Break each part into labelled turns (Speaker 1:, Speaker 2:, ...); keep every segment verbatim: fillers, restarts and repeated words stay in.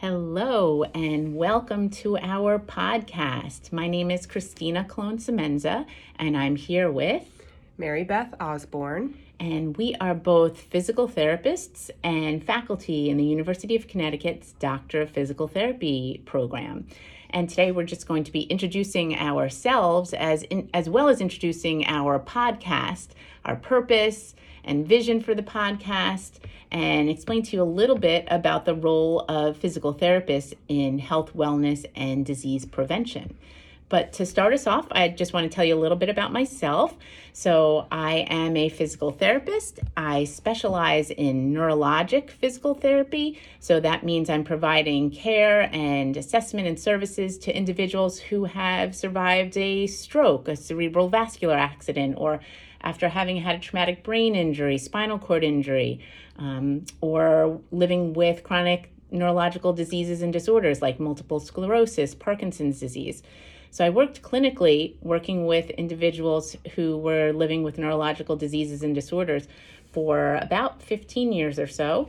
Speaker 1: Hello and welcome to our podcast. My name is Christina Colon-Semenza and I'm here with
Speaker 2: Mary Beth Osborne.
Speaker 1: And we are both physical therapists and faculty in the University of Connecticut's Doctor of Physical Therapy program. And today we're just going to be introducing ourselves as in, as well as introducing our podcast, our purpose and vision for the podcast, and explain to you a little bit about the role of physical therapists in health, wellness, and disease prevention. But to start us off, I just want to tell you a little bit about myself. So I am a physical therapist. I specialize in neurologic physical therapy. So that means I'm providing care and assessment and services to individuals who have survived a stroke, a cerebral vascular accident, or after having had a traumatic brain injury, spinal cord injury, um, or living with chronic neurological diseases and disorders like multiple sclerosis, Parkinson's disease. So I worked clinically working with individuals who were living with neurological diseases and disorders for about fifteen years or so.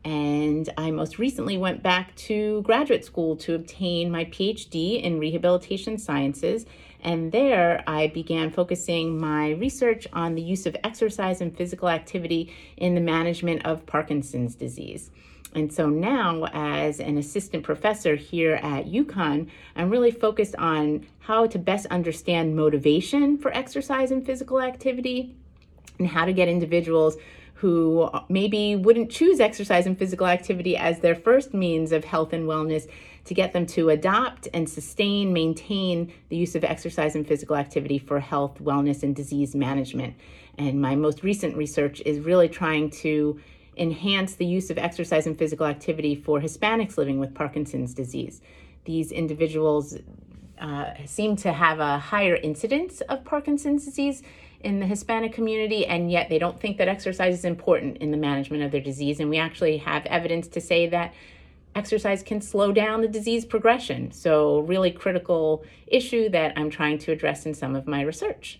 Speaker 1: And I most recently went back to graduate school to obtain my P H D in rehabilitation sciences. And there I began focusing my research on the use of exercise and physical activity in the management of Parkinson's disease. And so now, as an assistant professor here at UConn, I'm really focused on how to best understand motivation for exercise and physical activity, and how to get individuals who maybe wouldn't choose exercise and physical activity as their first means of health and wellness, to get them to adopt and sustain, maintain the use of exercise and physical activity for health, wellness, and disease management. And my most recent research is really trying to enhance the use of exercise and physical activity for Hispanics living with Parkinson's disease. These individuals uh, seem to have a higher incidence of Parkinson's disease in the Hispanic community, and yet they don't think that exercise is important in the management of their disease. And we actually have evidence to say that exercise can slow down the disease progression. So really critical issue that I'm trying to address in some of my research.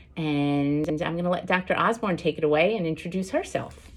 Speaker 1: And I'm going to let Doctor Osborne take it away and introduce herself.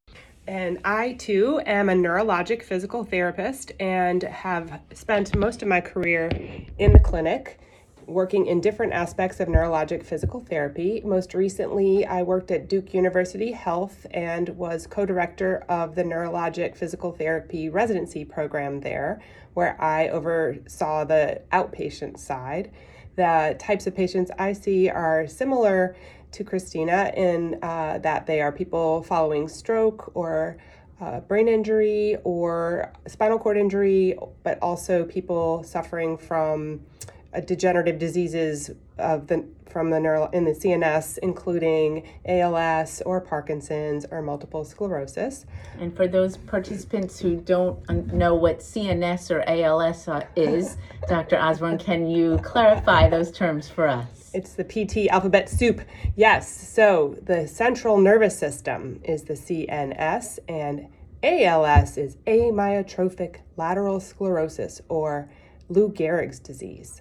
Speaker 2: And I, too, am a neurologic physical therapist and have spent most of my career in the clinic working in different aspects of neurologic physical therapy. Most recently, I worked at Duke University Health and was co-director of the neurologic physical therapy residency program there, where I oversaw the outpatient side. The types of patients I see are similar to Christina in uh, that they are people following stroke or uh, brain injury or spinal cord injury, but also people suffering from uh, degenerative diseases of the from the neural in the C N S, including A L S or Parkinson's or multiple sclerosis.
Speaker 1: And for those participants who don't know what C N S or A L S is, Doctor Osborne, can you clarify those terms for us?
Speaker 2: It's the P T alphabet soup. Yes, so the central nervous system is the C N S, and A L S is amyotrophic lateral sclerosis, or Lou Gehrig's disease.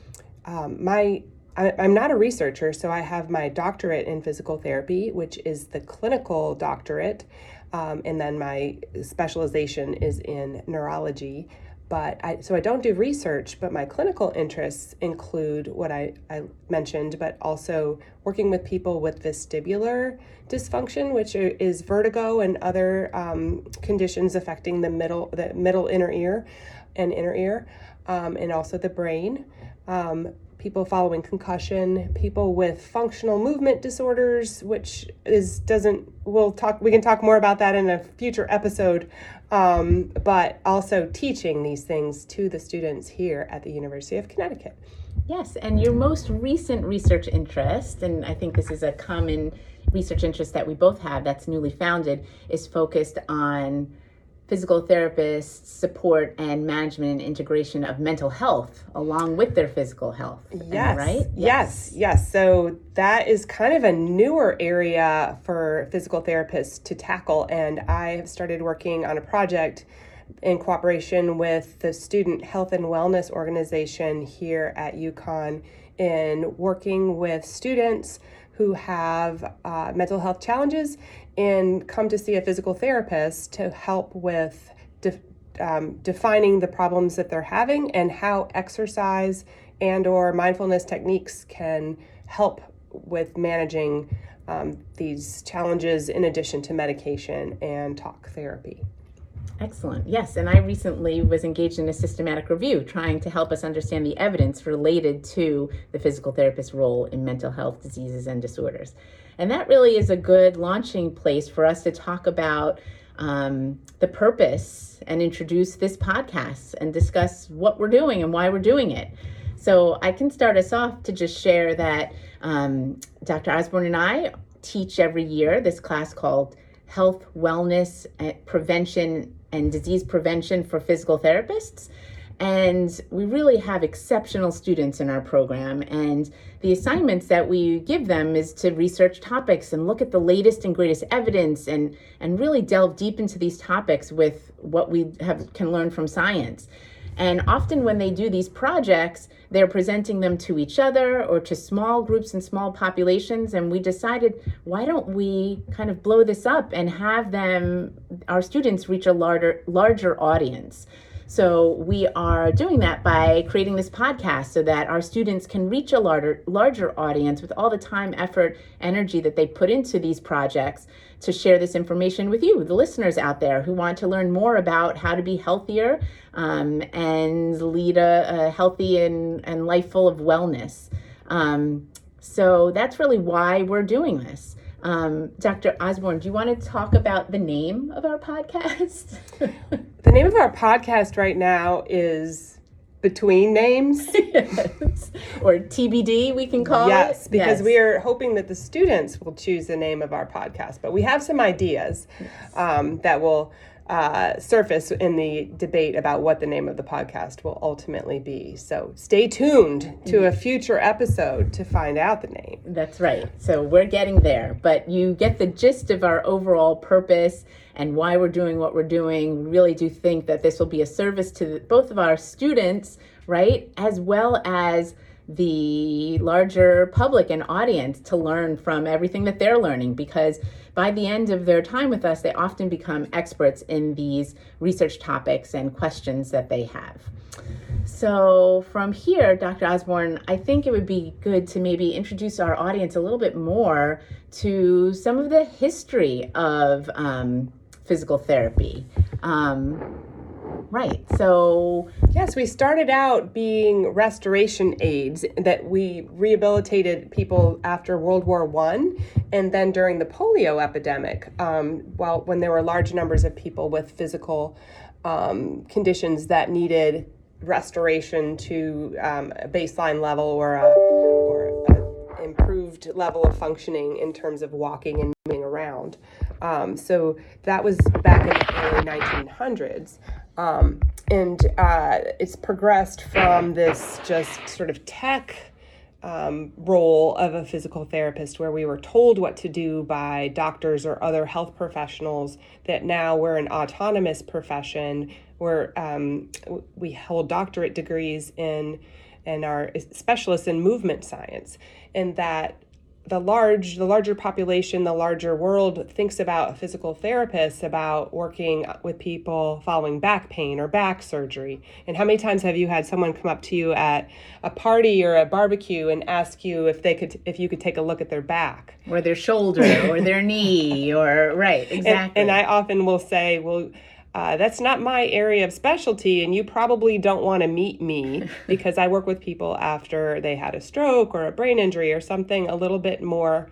Speaker 2: Um, my I, I'm not a researcher, so I have my doctorate in physical therapy, which is the clinical doctorate, um, and then my specialization is in neurology. But I, so I don't do research, but my clinical interests include what I, I mentioned, but also working with people with vestibular dysfunction, which is vertigo and other um, conditions affecting the middle, the middle inner ear and inner ear, um, and also the brain. Um, people following concussion, people with functional movement disorders, which is doesn't, we'll talk, we can talk more about that in a future episode, um, but also teaching these things to the students here at the University of Connecticut.
Speaker 1: Yes, and your most recent research interest, and I think this is a common research interest that we both have that's newly founded, is focused on physical therapists' support and management and integration of mental health along with their physical health.
Speaker 2: Yes,
Speaker 1: right?
Speaker 2: Yes. yes, yes. So that is kind of a newer area for physical therapists to tackle. And I have started working on a project in cooperation with the Student Health and Wellness Organization here at UConn in working with students who have uh, mental health challenges and come to see a physical therapist to help with dif- um, defining the problems that they're having and how exercise and or mindfulness techniques can help with managing um, these challenges in addition to medication and talk therapy.
Speaker 1: Excellent. Yes, and I recently was engaged in a systematic review trying to help us understand the evidence related to the physical therapist's role in mental health diseases and disorders. And that really is a good launching place for us to talk about um, the purpose and introduce this podcast and discuss what we're doing and why we're doing it. So I can start us off to just share that um, Doctor Osborne and I teach every year this class called Health, Wellness, Prevention, and Disease Prevention for Physical Therapists. And we really have exceptional students in our program. And the assignments that we give them is to research topics and look at the latest and greatest evidence and, and really delve deep into these topics with what we have can learn from science. And often when they do these projects, they're presenting them to each other or to small groups and small populations. And we decided, why don't we kind of blow this up and have them, our students, reach a larger, larger audience? So we are doing that by creating this podcast so that our students can reach a larger, larger audience with all the time, effort, energy that they put into these projects to share this information with you, the listeners out there who want to learn more about how to be healthier um, and lead a, a healthy and, and life full of wellness. Um, so that's really why we're doing this. Um, Doctor Osborne, do you want to talk about the name of our podcast?
Speaker 2: The name of our podcast right now is Between Names.
Speaker 1: Yes. Or T B D, we can call
Speaker 2: yes,
Speaker 1: it.
Speaker 2: Yes, because we are hoping that the students will choose the name of our podcast. But we have some ideas um, that will uh, surface in the debate about what the name of the podcast will ultimately be. So stay tuned to a future episode to find out the name.
Speaker 1: That's right. So we're getting there, but you get the gist of our overall purpose and why we're doing what we're doing. We really do think that this will be a service to both of our students, right, as well as the larger public and audience to learn from everything that they're learning, because by the end of their time with us, they often become experts in these research topics and questions that they have. So from here, Doctor Osborne, I think it would be good to maybe introduce our audience a little bit more to some of the history of um, physical therapy. Um, Right. So,
Speaker 2: yes, we started out being restoration aides that we rehabilitated people after World War One, and then during the polio epidemic, um, while when there were large numbers of people with physical um, conditions that needed restoration to um, a baseline level or a, or a improved level of functioning in terms of walking and moving around. Um, so that was back in the early nineteen hundreds. Um, and uh, it's progressed from this just sort of tech um, role of a physical therapist where we were told what to do by doctors or other health professionals, that now we're an autonomous profession. We're, um, we hold doctorate degrees in and are specialists in movement science, and that the large, the larger population, the larger world thinks about physical therapists, about working with people following back pain or back surgery. And how many times have you had someone come up to you at a party or a barbecue and ask you if they could, if you could take a look at their back,
Speaker 1: or their shoulder, or their knee, or right, exactly.
Speaker 2: And, and I often will say, well, Uh, that's not my area of specialty, and you probably don't want to meet me because I work with people after they had a stroke or a brain injury or something a little bit more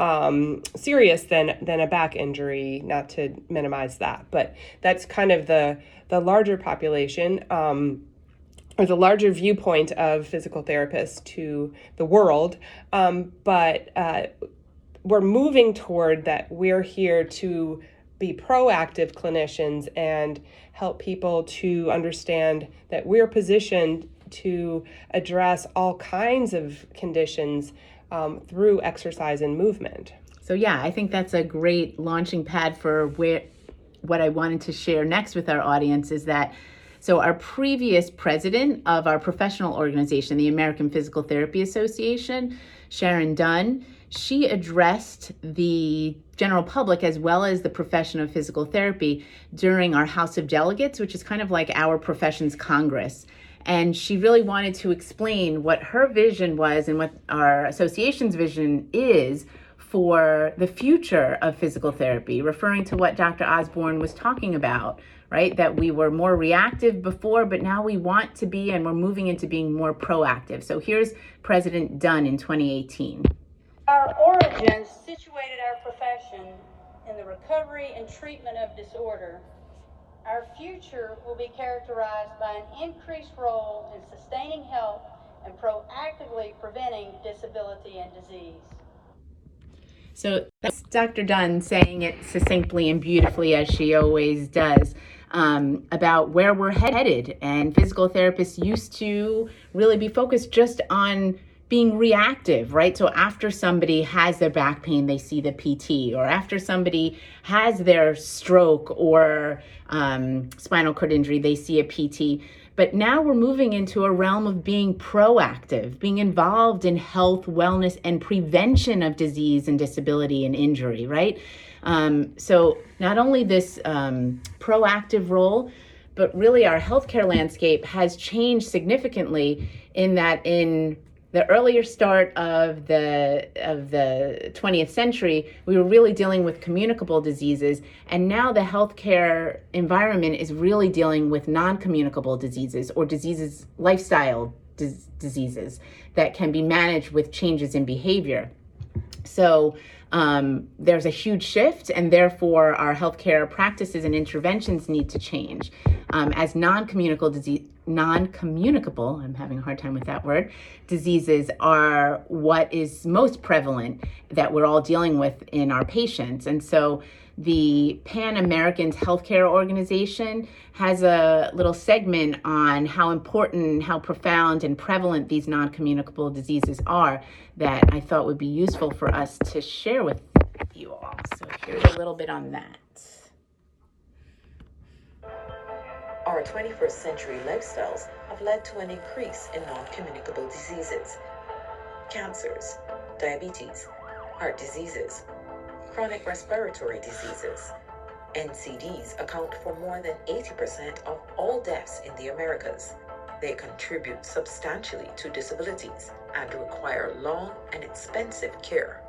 Speaker 2: um, serious than than a back injury, not to minimize that. But that's kind of the, the larger population um, or the larger viewpoint of physical therapists to the world. Um, but uh, we're moving toward that we're here to be proactive clinicians and help people to understand that we're positioned to address all kinds of conditions um, through exercise and movement.
Speaker 1: So yeah, I think that's a great launching pad for where what I wanted to share next with our audience is that so our previous president of our professional organization, the American Physical Therapy Association, Sharon Dunn, she addressed the general public as well as the profession of physical therapy during our House of Delegates, which is kind of like our profession's Congress. And she really wanted to explain what her vision was and what our association's vision is for the future of physical therapy, referring to what Doctor Osborne was talking about, right? That we were more reactive before, but now we want to be, and we're moving into being more proactive. So here's President Dunn in twenty eighteen.
Speaker 3: Our origins situated our profession in the recovery and treatment of disorder. Our future will be characterized by an increased role in sustaining health and proactively preventing disability and disease.
Speaker 1: So that's Doctor Dunn saying it succinctly and beautifully, as she always does, um, about where we're headed. And physical therapists used to really be focused just on being reactive, right? So after somebody has their back pain, they see the P T, or after somebody has their stroke or um, spinal cord injury, they see a P T. But now we're moving into a realm of being proactive, being involved in health, wellness, and prevention of disease and disability and injury, right? Um, so not only this um, proactive role, but really our healthcare landscape has changed significantly in that in the earlier start of the of the twentieth century, we were really dealing with communicable diseases, and now the healthcare environment is really dealing with non-communicable diseases or diseases, lifestyle dis- diseases that can be managed with changes in behavior. So um, there's a huge shift, and therefore our healthcare practices and interventions need to change. Um, as non-communicable disease, non-communicable, I'm having a hard time with that word, diseases are what is most prevalent that we're all dealing with in our patients. And so the Pan American Healthcare Organization has a little segment on how important, how profound and prevalent these non-communicable diseases are that I thought would be useful for us to share with you all. So here's a little bit on that.
Speaker 4: Our twenty-first century lifestyles have led to an increase in non-communicable diseases, cancers, diabetes, heart diseases, chronic respiratory diseases. N C Ds account for more than eighty percent of all deaths in the Americas. They contribute substantially to disabilities and require long and expensive care.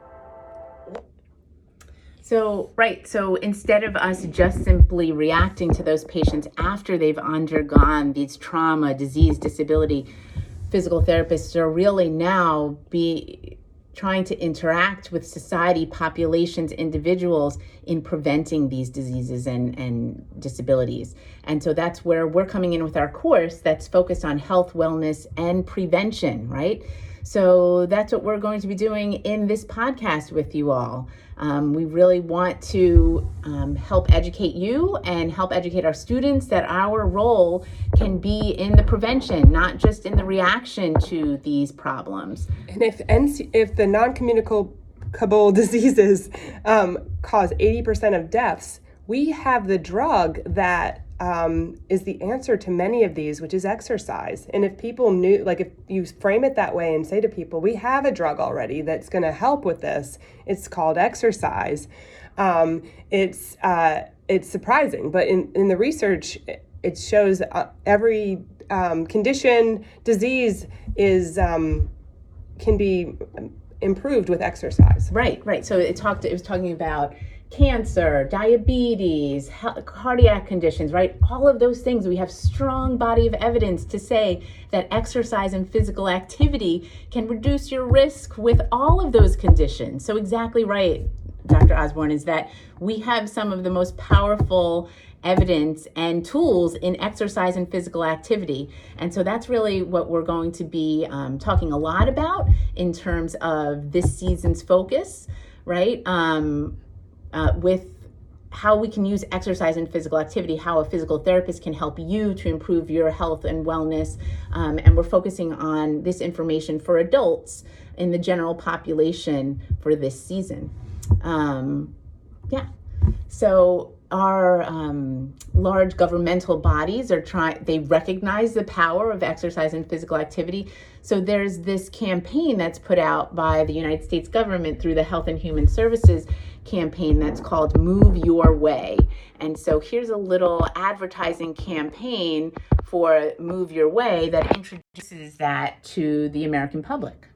Speaker 1: So, right, so instead of us just simply reacting to those patients after they've undergone these trauma, disease, disability, physical therapists are really now be trying to interact with society, populations, individuals in preventing these diseases and, and disabilities. And so that's where we're coming in with our course that's focused on health, wellness, and prevention, right? So that's what we're going to be doing in this podcast with you all. Um, we really want to um, help educate you and help educate our students that our role can be in the prevention, not just in the reaction to these problems.
Speaker 2: And if N C, if the non-communicable diseases um, cause eighty percent of deaths, we have the drug that um, is the answer to many of these, which is exercise. And if people knew, like if you frame it that way and say to people, we have a drug already that's going to help with this, it's called exercise. Um, it's uh, it's surprising, but in, in the research, it shows uh, every um, condition, disease is um, can be improved with exercise.
Speaker 1: Right, right. So it talked. It was talking about cancer, diabetes, cardiac conditions, right? All of those things, we have strong body of evidence to say that exercise and physical activity can reduce your risk with all of those conditions. So exactly right, Doctor Osborne, is that we have some of the most powerful evidence and tools in exercise and physical activity. And so that's really what we're going to be um, talking a lot about in terms of this season's focus, right? Um, Uh, with how we can use exercise and physical activity, how a physical therapist can help you to improve your health and wellness. Um, and we're focusing on this information for adults in the general population for this season. Um, yeah. So our um, large governmental bodies are trying, they recognize the power of exercise and physical activity. So there's this campaign that's put out by the United States government through the Health and Human Services campaign that's called Move Your Way. And so here's a little advertising campaign for Move Your Way that introduces that to the American public.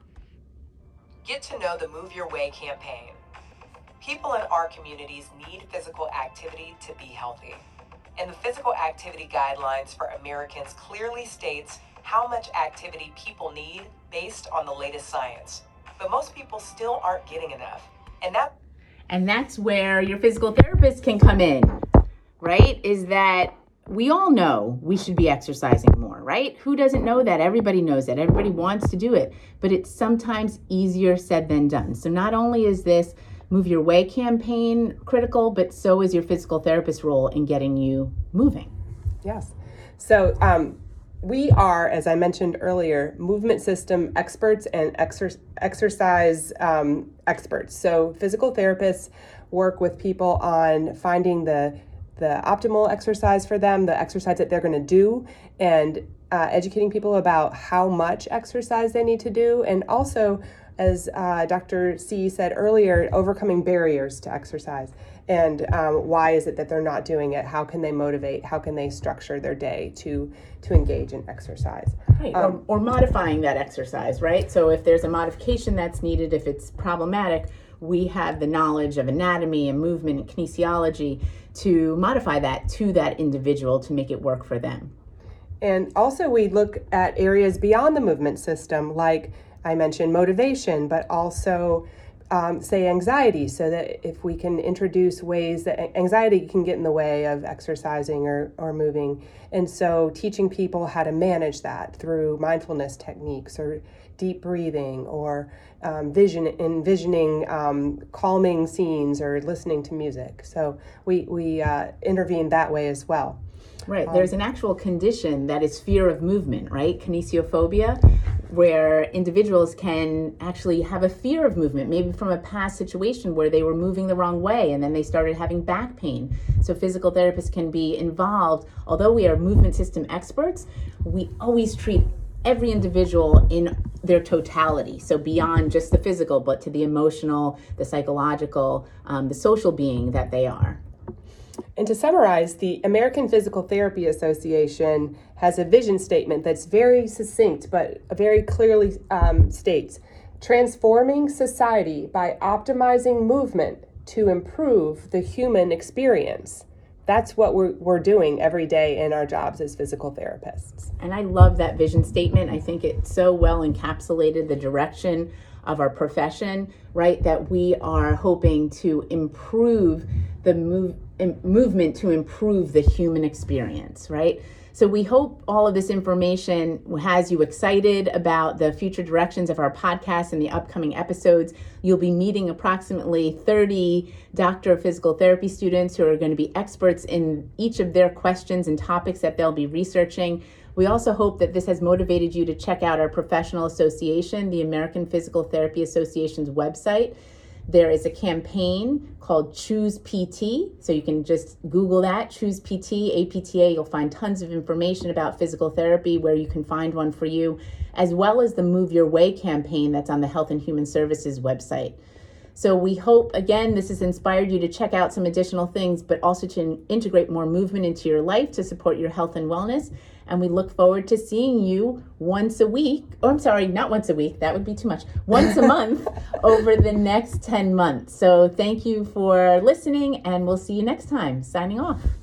Speaker 5: Get to know the Move Your Way campaign. People in our communities need physical activity to be healthy. And the physical activity guidelines for Americans clearly states how much activity people need based on the latest science. But most people still aren't getting enough. And that
Speaker 1: And that's where your physical therapist can come in, right? Is that we all know we should be exercising more, right? Who doesn't know that? Everybody knows that. Everybody wants to do it, but it's sometimes easier said than done. So not only is this Move Your Way campaign critical, but so is your physical therapist role in getting you moving.
Speaker 2: Yes. So um, we are, as I mentioned earlier, movement system experts and exer- exercise um, experts. So physical therapists work with people on finding the the optimal exercise for them, the exercise that they're going to do, and uh, educating people about how much exercise they need to do, and also, as uh, Doctor C said earlier, overcoming barriers to exercise. And um, why is it that they're not doing it? How can they motivate? How can they structure their day to to engage in exercise?
Speaker 1: Right,
Speaker 2: Um,
Speaker 1: or, or modifying that exercise, right? So if there's a modification that's needed, if it's problematic, we have the knowledge of anatomy and movement and kinesiology to modify that to that individual to make it work for them.
Speaker 2: And also we look at areas beyond the movement system, like I mentioned motivation, but also um, say anxiety, so that if we can introduce ways that anxiety can get in the way of exercising or, or moving. And so teaching people how to manage that through mindfulness techniques or deep breathing or um, vision, envisioning um, calming scenes or listening to music. So we, we uh, intervene that way as well.
Speaker 1: Right. There's an actual condition that is fear of movement, right? Kinesiophobia, where individuals can actually have a fear of movement, maybe from a past situation where they were moving the wrong way and then they started having back pain. So physical therapists can be involved. Although we are movement system experts, we always treat every individual in their totality. So beyond just the physical, but to the emotional, the psychological, um, the social being that they are.
Speaker 2: And to summarize, the American Physical Therapy Association has a vision statement that's very succinct, but very clearly um, states, transforming society by optimizing movement to improve the human experience. That's what we're, we're doing every day in our jobs as physical therapists.
Speaker 1: And I love that vision statement. I think it so well encapsulated the direction of our profession, right? That we are hoping to improve the move, movement to improve the human experience, right? So we hope all of this information has you excited about the future directions of our podcast and the upcoming episodes. You'll be meeting approximately thirty Doctor of Physical Therapy students who are going to be experts in each of their questions and topics that they'll be researching. We also hope that this has motivated you to check out our professional association, the American Physical Therapy Association's website. There is a campaign called Choose P T, so you can just Google that, Choose P T, A P T A. You'll find tons of information about physical therapy where you can find one for you, as well as the Move Your Way campaign that's on the Health and Human Services website. So we hope, again, this has inspired you to check out some additional things, but also to integrate more movement into your life to support your health and wellness. And we look forward to seeing you once a week, or I'm sorry, not once a week, that would be too much, once a month over the next ten months. So thank you for listening, and we'll see you next time. Signing off.